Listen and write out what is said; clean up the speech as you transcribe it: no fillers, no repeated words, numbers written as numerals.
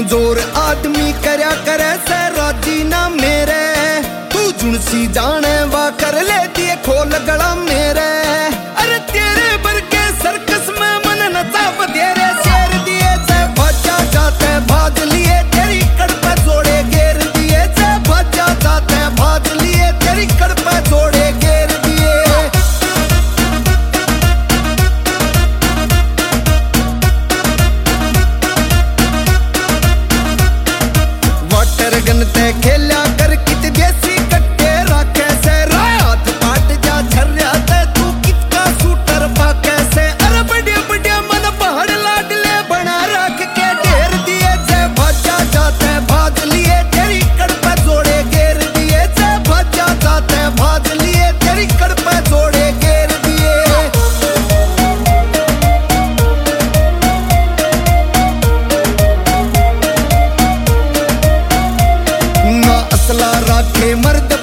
कमजोर आदमी करया करे से राजी ना मेरे, तू जुनसी जाने वा कर ले दिए खोल गला मेरे। अरे तेरे बरके सर्कस में मन नचा बधेरे शेर दिए से भाजा जाते भाग लिए तेरी कड़ पे जोड़े घेर दिए से भाजा जाते भाग लिए तेरी कड़ पे जोड़े घेर दिए। वाटर गन ते खेला कर कित देसी कट्टे राखे से रात पाट जा झर्या ते तू कितना शूटर पाके से। अरे बढ़िया बढ़िया मन पहाड़ लाडले बना रख के ढेर दिए से भाजा जाते भाग लिए तेरी कड़ पे जोड़े घेर दिए से भाजा जाते भाग लिए तेरी कड़ पे जोड़े घेर दिए। ना असला राखे मर्द